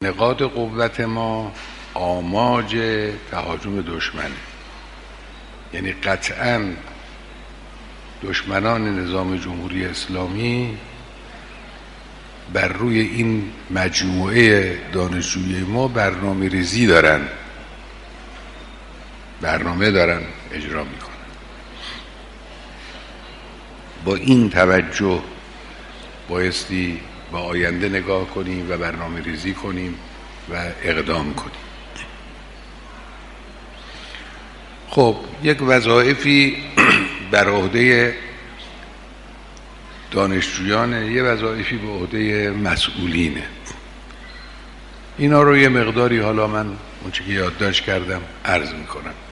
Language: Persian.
نقاط قوت ما آماج تهاجم دشمنه، یعنی قطعاً دشمنان نظام جمهوری اسلامی بر روی این مجموعه دانشجویی ما برنامه ریزی دارن، برنامه دارن اجرا میکنن. با این توجه بایستی با آینده نگاه کنیم و برنامه ریزی کنیم و اقدام کنیم. خب یک وظایفی بر عهده دانشجویانه، یه وظایفی به عهده مسئولینه. اینا رو یه مقداری حالا من اون چه که یادداشت کردم عرض میکنم.